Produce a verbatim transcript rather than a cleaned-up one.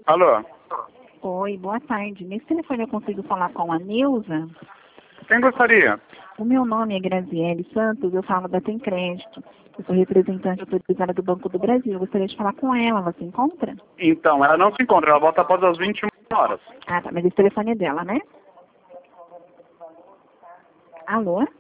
Alô? Oi, boa tarde. Nesse telefone eu consigo falar com a Neuza? Quem gostaria? O meu nome é Graziele Santos, eu falo da Tem Crédito. Eu sou representante autorizada do Banco do Brasil. Eu gostaria de falar com ela. Ela se encontra? Então, ela não se encontra, ela volta após as vinte e uma horas. Ah, tá. Mas esse telefone é dela, né? Alô?